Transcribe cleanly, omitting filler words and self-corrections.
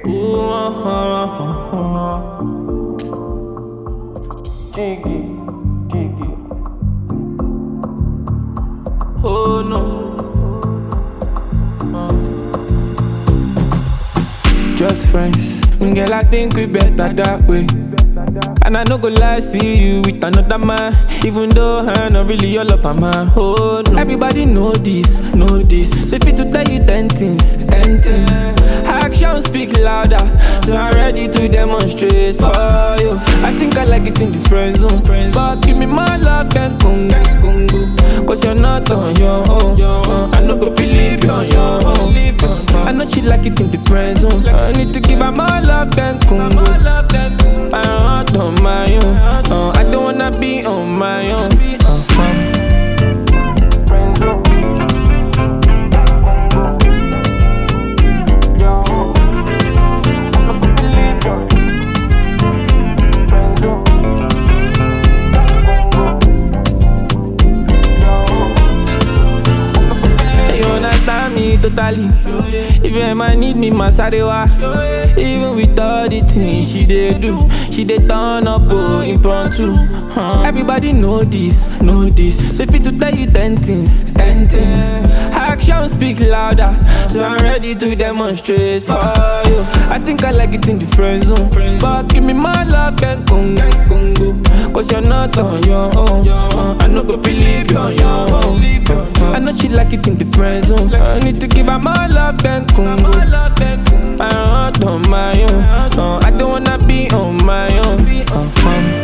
Ooh, Jiggy, jiggy. Oh no. Just friends. Girl, I think we better that way. And I no go lie, see you with another man. Even though I'm not really all up on my oh no. Everybody know this, know this. So if it to tell you 10 things, 10 things. Actions speak louder, so I'm ready to demonstrate for you. I think I like it in the friend zone, but give me my love, then Congo. Cause you're not on your own. I no go feel leave you on your own. I know she like it in the friend zone. I need to give her my love, then Congo. I'm not on my own. I don't wanna be on my own. Totally. If you ever need me, Masarewa. Even with all the things she dey do, she dey turn up impromptu. Everybody know this, know this. So if it to tell you 10 things, 10 things. Actions speak louder, so I'm ready to demonstrate for you. I think I like it in the friend zone, but give me my love, then Congo. Cause you're not on your own. I no go feel leave you on your own. I know she like it in the friend zone. I need to give her my love, then Congo. I'm not on my own. I don't wanna be on my own.